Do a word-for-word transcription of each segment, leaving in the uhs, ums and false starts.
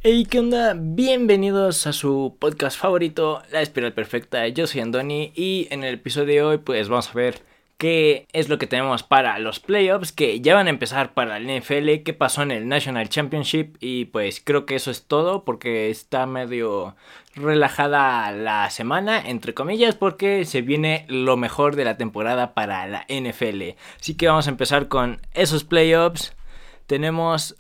Hey, ¿qué onda? Bienvenidos a su podcast favorito, La Espiral Perfecta. Yo soy Andoni y en el episodio de hoy pues vamos a ver qué es lo que tenemos para los playoffs que ya van a empezar para la N F L, qué pasó en el National Championship y pues creo que eso es todo porque está medio relajada la semana, entre comillas, porque se viene lo mejor de la temporada para la N F L. Así que vamos a empezar con esos playoffs. Tenemos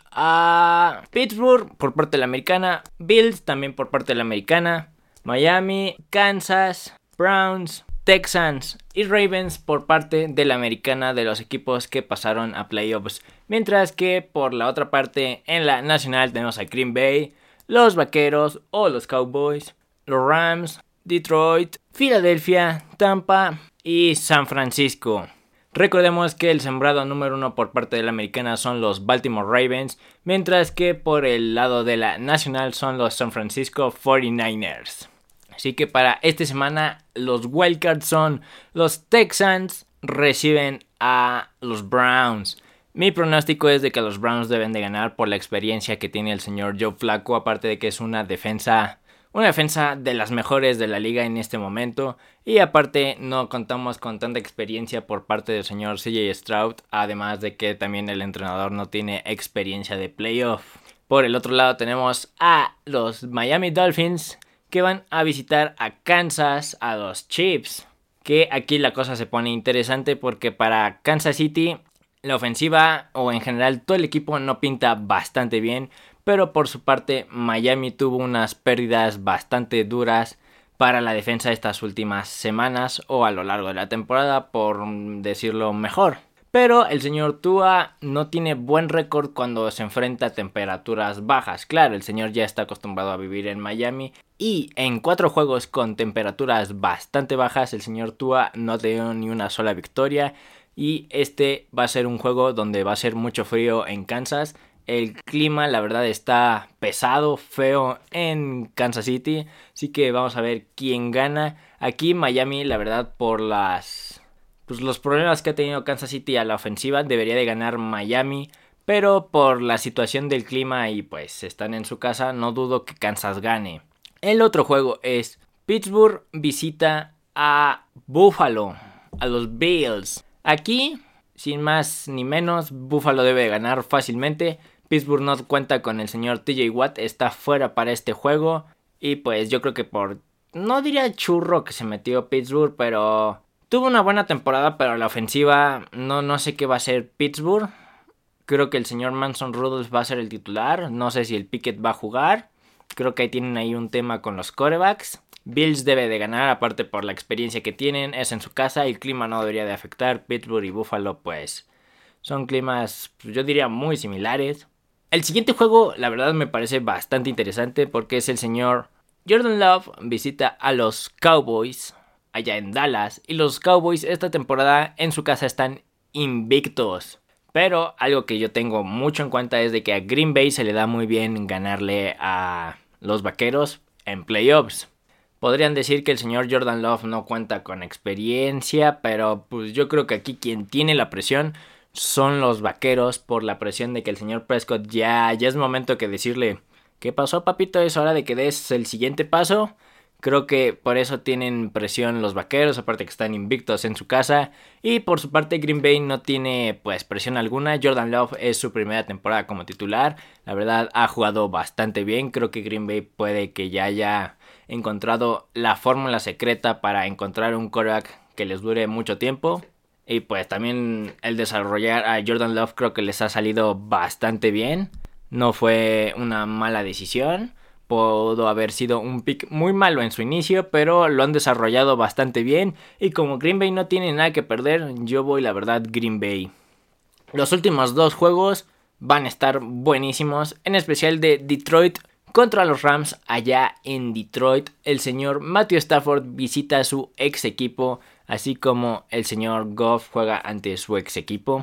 a Pittsburgh por parte de la americana, Bills también por parte de la americana, Miami, Kansas, Browns, Texans y Ravens por parte de la americana de los equipos que pasaron a playoffs. Mientras que por la otra parte en la nacional tenemos a Green Bay, los Vaqueros o los Cowboys, los Rams, Detroit, Filadelfia, Tampa y San Francisco. Recordemos que el sembrado número uno por parte de la americana son los Baltimore Ravens, mientras que por el lado de la nacional son los San Francisco cuarenta y nueve ers. Así que para esta semana los wildcards son los Texans, reciben a los Browns. Mi pronóstico es de que los Browns deben de ganar por la experiencia que tiene el señor Joe Flacco, aparte de que es una defensa... Una defensa de las mejores de la liga en este momento. Y aparte no contamos con tanta experiencia por parte del señor C J Stroud. Además de que también el entrenador no tiene experiencia de playoff. Por el otro lado tenemos a los Miami Dolphins, que van a visitar a Kansas, a los Chiefs. Que aquí la cosa se pone interesante porque para Kansas City la ofensiva o en general todo el equipo no pinta bastante bien. Pero por su parte Miami tuvo unas pérdidas bastante duras para la defensa estas últimas semanas o a lo largo de la temporada, por decirlo mejor. Pero el señor Tua no tiene buen récord cuando se enfrenta a temperaturas bajas. Claro, el señor ya está acostumbrado a vivir en Miami y en cuatro juegos con temperaturas bastante bajas el señor Tua no ha tenido ni una sola victoria. Y este va a ser un juego donde va a ser mucho frío en Kansas. El clima, la verdad, está pesado, feo en Kansas City. Así que vamos a ver quién gana. Aquí Miami, la verdad, por las pues, los problemas que ha tenido Kansas City a la ofensiva, debería de ganar Miami. Pero por la situación del clima y pues están en su casa, no dudo que Kansas gane. El otro juego es Pittsburgh visita a Buffalo, a los Bills. Aquí, sin más ni menos, Buffalo debe ganar fácilmente. Pittsburgh no cuenta con el señor T J Watt, está fuera para este juego. Y pues yo creo que por... no diría churro que se metió Pittsburgh, pero... tuvo una buena temporada, pero la ofensiva no, no sé qué va a hacer Pittsburgh. Creo que el señor Mason Rudolph va a ser el titular. No sé si el Pickett va a jugar. Creo que ahí tienen ahí un tema con los quarterbacks. Bills debe de ganar, aparte por la experiencia que tienen. Es en su casa y el clima no debería de afectar. Pittsburgh y Buffalo pues son climas, pues, yo diría muy similares. El siguiente juego, la verdad, me parece bastante interesante porque es el señor Jordan Love visita a los Cowboys allá en Dallas. Y los Cowboys esta temporada en su casa están invictos. Pero algo que yo tengo mucho en cuenta es de que a Green Bay se le da muy bien ganarle a los Vaqueros en playoffs. Podrían decir que el señor Jordan Love no cuenta con experiencia, pero pues yo creo que aquí quien tiene la presión son los Vaqueros por la presión de que el señor Prescott ya, ya es momento que decirle ¿qué pasó, papito? Es hora de que des el siguiente paso. Creo que por eso tienen presión los Vaqueros, aparte que están invictos en su casa. Y por su parte Green Bay no tiene pues presión alguna. Jordan Love es su primera temporada como titular. La verdad ha jugado bastante bien. Creo que Green Bay puede que ya haya encontrado la fórmula secreta para encontrar un quarterback que les dure mucho tiempo. Y pues también el desarrollar a Jordan Love creo que les ha salido bastante bien. No fue una mala decisión. Pudo haber sido un pick muy malo en su inicio, pero lo han desarrollado bastante bien. Y como Green Bay no tiene nada que perder, yo voy la verdad Green Bay. Los últimos dos juegos van a estar buenísimos, en especial de Detroit contra los Rams allá en Detroit. El señor Matthew Stafford visita a su ex equipo, así como el señor Goff juega ante su ex equipo.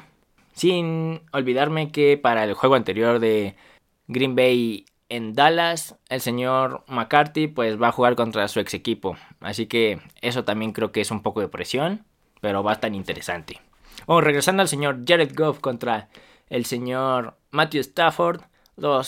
Sin olvidarme que para el juego anterior de Green Bay en Dallas, el señor McCarthy pues va a jugar contra su ex equipo. Así que eso también creo que es un poco de presión, pero va a estar interesante. Oh, regresando al señor Jared Goff contra el señor Matthew Stafford. Los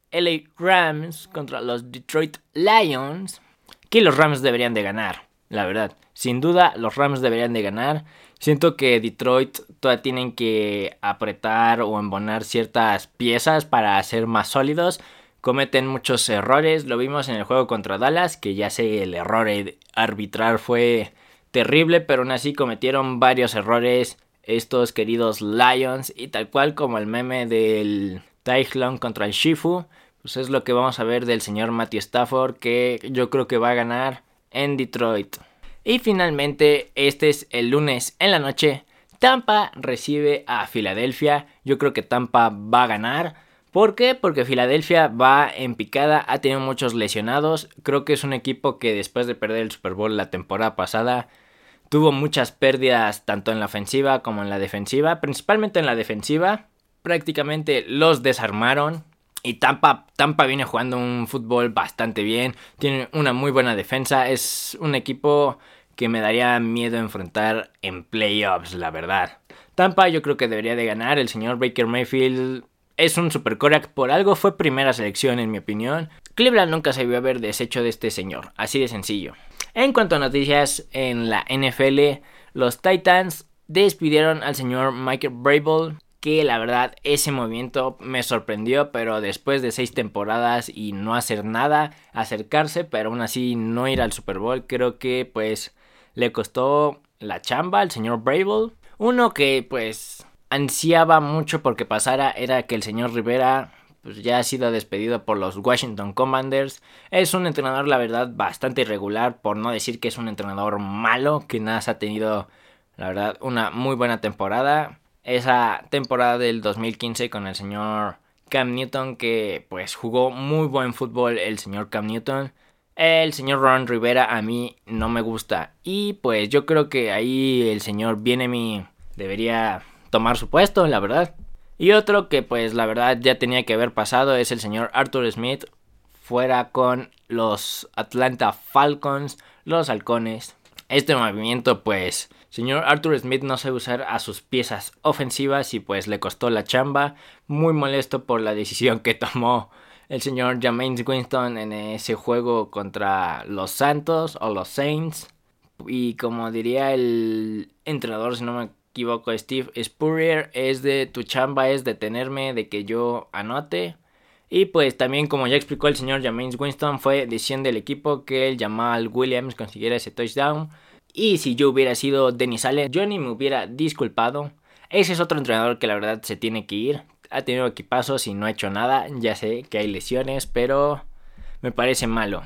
L A Rams contra los Detroit Lions, que los Rams deberían de ganar, la verdad. Sin duda, los Rams deberían de ganar. Siento que Detroit todavía tienen que apretar o embonar ciertas piezas para ser más sólidos. Cometen muchos errores. Lo vimos en el juego contra Dallas, que ya sé, el error arbitral fue terrible, pero aún así cometieron varios errores estos queridos Lions. Y tal cual como el meme del Typhlosion contra el Shifu, pues es lo que vamos a ver del señor Matthew Stafford, que yo creo que va a ganar en Detroit. Y finalmente, este es el lunes en la noche. Tampa recibe a Filadelfia. Yo creo que Tampa va a ganar. ¿Por qué? Porque Filadelfia va en picada, ha tenido muchos lesionados. Creo que es un equipo que después de perder el Super Bowl la temporada pasada tuvo muchas pérdidas tanto en la ofensiva como en la defensiva. Principalmente en la defensiva. Prácticamente los desarmaron. Y Tampa, Tampa viene jugando un fútbol bastante bien. Tiene una muy buena defensa. Es un equipo que me daría miedo enfrentar en playoffs, la verdad. Tampa yo creo que debería de ganar. El señor Baker Mayfield es un super quarterback. Por algo fue primera selección, en mi opinión. Cleveland nunca se vio haber deshecho de este señor. Así de sencillo. En cuanto a noticias en la N F L, los Titans despidieron al señor Mike Vrabel, que la verdad ese movimiento me sorprendió, pero después de seis temporadas y no hacer nada, acercarse, pero aún así no ir al Super Bowl, creo que pues le costó la chamba al señor Vrabel. Uno que pues ansiaba mucho porque pasara era que el señor Rivera pues ya ha sido despedido por los Washington Commanders. Es un entrenador, la verdad, bastante irregular, por no decir que es un entrenador malo, que nada ha tenido, la verdad, una muy buena temporada. Esa temporada del dos mil quince con el señor Cam Newton, que pues jugó muy buen fútbol el señor Cam Newton. El señor Ron Rivera a mí no me gusta. Y pues yo creo que ahí el señor Bieniemy debería tomar su puesto, la verdad. Y otro que pues la verdad ya tenía que haber pasado es el señor Arthur Smith. Fuera con los Atlanta Falcons, los halcones. Este movimiento pues... Señor Arthur Smith no sabe usar a sus piezas ofensivas y pues le costó la chamba. Muy molesto por la decisión que tomó el señor Jameis Winston en ese juego contra los Santos o los Saints. Y como diría el entrenador, si no me equivoco, Steve Spurrier, es de tu chamba, es detenerme de que yo anote. Y pues también, como ya explicó el señor Jameis Winston, fue decisión del equipo que el Jamal Williams consiguiera ese touchdown. Y si yo hubiera sido Dennis Allen, yo ni me hubiera disculpado. Ese es otro entrenador que la verdad se tiene que ir. Ha tenido equipazos y no ha hecho nada. Ya sé que hay lesiones, pero me parece malo.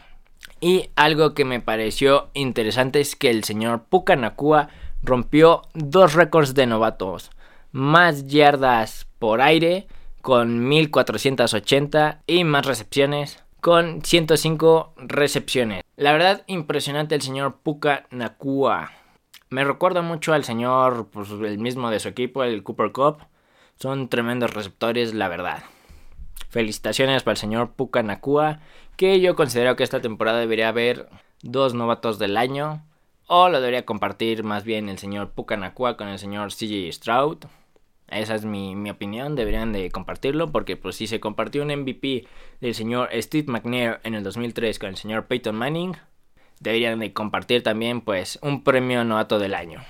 Y algo que me pareció interesante es que el señor Puka Nacua rompió dos récords de novatos. Más yardas por aire con mil cuatrocientas ochenta y más recepciones con ciento cinco recepciones. La verdad, impresionante el señor Puka Nacua. Me recuerda mucho al señor, pues el mismo de su equipo, el Cooper Kupp. Son tremendos receptores, la verdad. Felicitaciones para el señor Puka Nacua, que yo considero que esta temporada debería haber dos novatos del año. O lo debería compartir más bien el señor Puka Nacua con el señor C J Stroud. Esa es mi, mi opinión, deberían de compartirlo porque pues si se compartió un M V P del señor Steve McNair en el dos mil tres con el señor Peyton Manning, deberían de compartir también pues un premio novato del año.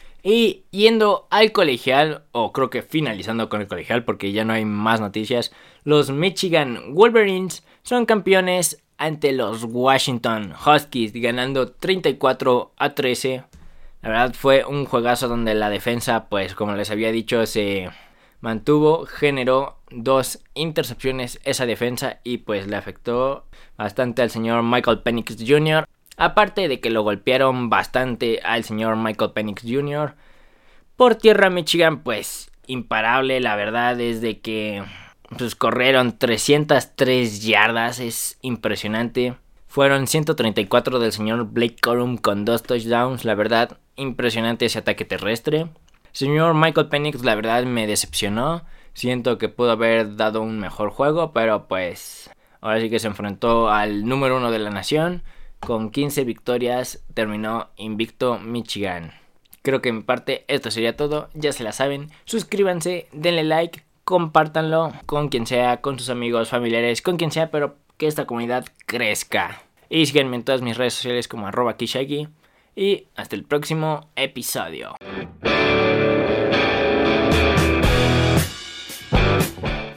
Y yendo al colegial, o creo que finalizando con el colegial porque ya no hay más noticias, los Michigan Wolverines son campeones ante los Washington Huskies ganando treinta y cuatro a trece. La verdad fue un juegazo donde la defensa, pues como les había dicho, se mantuvo, generó dos intercepciones esa defensa y pues le afectó bastante al señor Michael Penix junior Aparte de que lo golpearon bastante al señor Michael Penix junior Por tierra Michigan, pues imparable, la verdad es de que pues corrieron trescientas tres yardas, es impresionante. Fueron ciento treinta y cuatro del señor Blake Corum con dos touchdowns, la verdad impresionante ese ataque terrestre. Señor Michael Penix, la verdad me decepcionó. Siento que pudo haber dado un mejor juego, pero pues ahora sí que se enfrentó al número uno de la nación. Con quince victorias terminó invicto Michigan. Creo que en mi parte esto sería todo. Ya se la saben. Suscríbanse, denle like, compártanlo con quien sea, con sus amigos, familiares, con quien sea, pero que esta comunidad crezca. Y síganme en todas mis redes sociales como arroba kishaki. Y hasta el próximo episodio.